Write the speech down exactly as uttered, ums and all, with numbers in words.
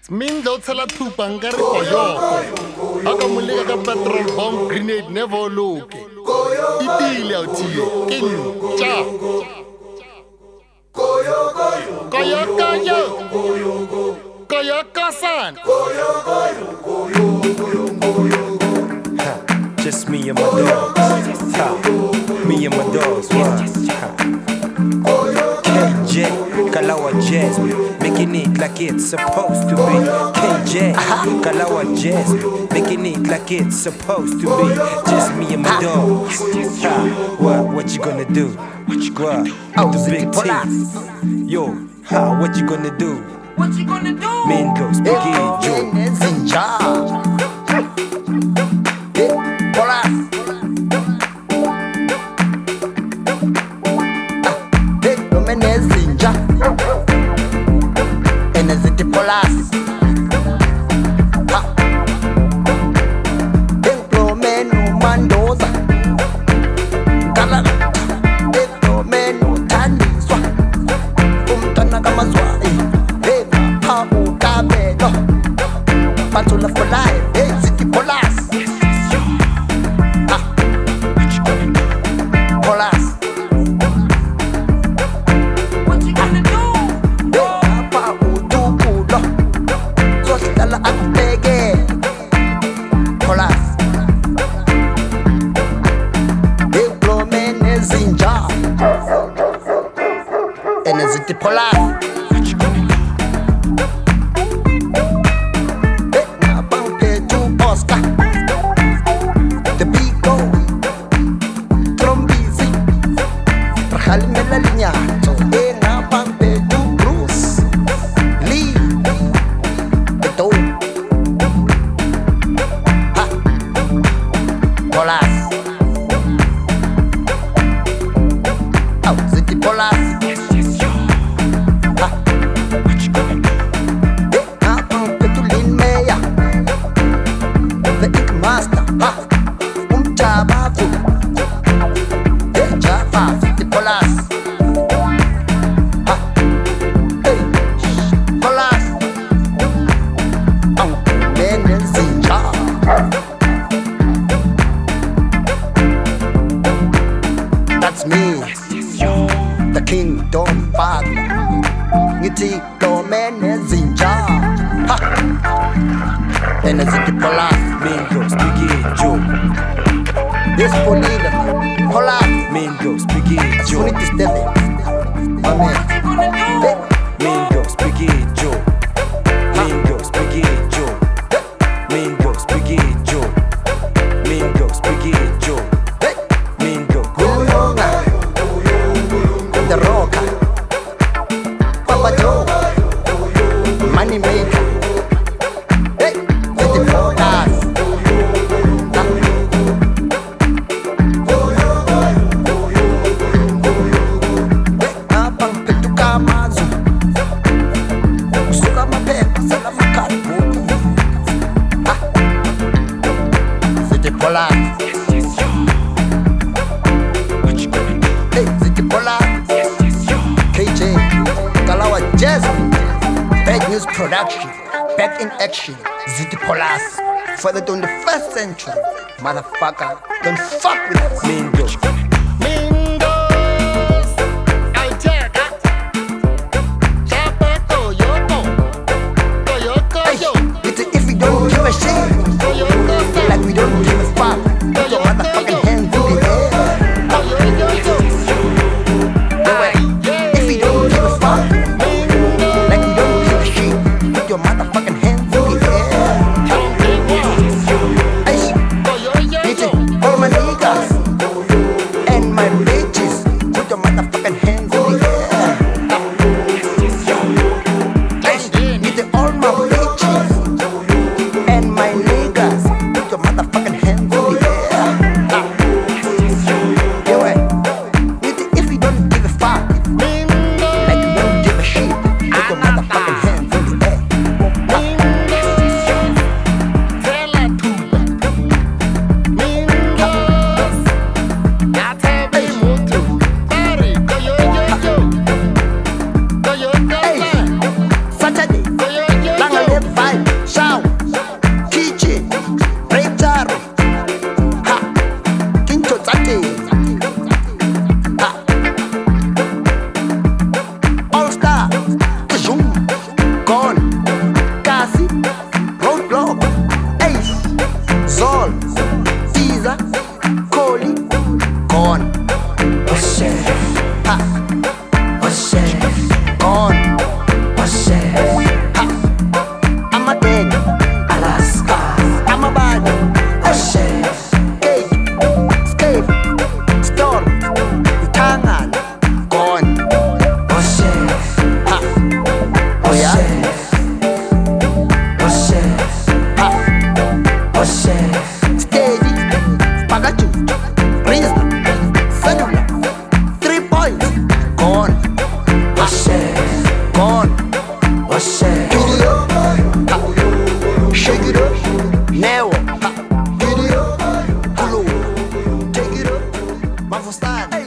Mindlo tshela thupa nka re koyoko a ka mo leka ka petrol bomb grenade never loke e bile a thiye ke ntša koyokoyo koyokosan Just me and my dogs, ha. Me and my dogs, what? K J, Kalawa Jazz, making it like it's supposed to be. K J, Kalawa Jazz, making it like it's supposed to be. Just me and my dogs, ha. What, what you gonna do? What you gonna do? Oh, the big teeth. Yo, ha, what you gonna do? What you gonna do? Mingos, Biggie, Joe. Zinja. Polas. Hey, Domene Zinja. Eneziti Polas. Ha. Templomenu Mandoza. Kala. Templomenu Taniswa. Umtana Kamazwa. Hey, ha ukabelo. Batula for life. Hey, Ziti Polas. Eneziti Polas. Hey, Nabang Petu Oscar. The Bigo Trombisi Rahalimela Linyato. Hey, Nabang Petu Bruce Lee Beto. Ha Polas. Oh, Ziti Polas. That's me, the kingdom father. Ngiti Domene Zinja. Ha. Eneziti Polas. Mingos, Biggie, Joe. This Polina Polas. Mingos, Biggie, Joe. Unity Steven. My man. Hey. Mingos, Biggie, Joe. Mingos, Biggie, Joe. Mingos, Biggie, Joe. Mingos, Biggie, Joe. Hey. Mingo, Goyonga. The Rocker. Papa Joe. Money Maker. Hey. Ziti Polas. Polas. Hey, Ziti Polas. K J, Kalawa Jazz. Bad News Production. Back in action. Ziti Polas. For the twenty-first century. Motherfucker, don't fuck with us. Mingos. Mingos Alcheka Chapa koyoko koyokoyo Hey, it's if we don't give a shit. koyokosan Like we don't give a fuck. Put your motherfucking hands in the air. If we don't give a fuck, like we don't give a shit, put your motherfucking hands in the air. Hey, it's all my niggas. Ha. Gone. Ha. Amadeng. Amabadi. Cake. Scave. Stone. Utangan. Gone. Ha. Oh yeah. Ha. Steady. Pagaju. Rizla. Cellular. Three points. Gone. Gone. Video. Ha. Shake it up. Neo. Ha. Video. Kulu. Take it up. Mafustani.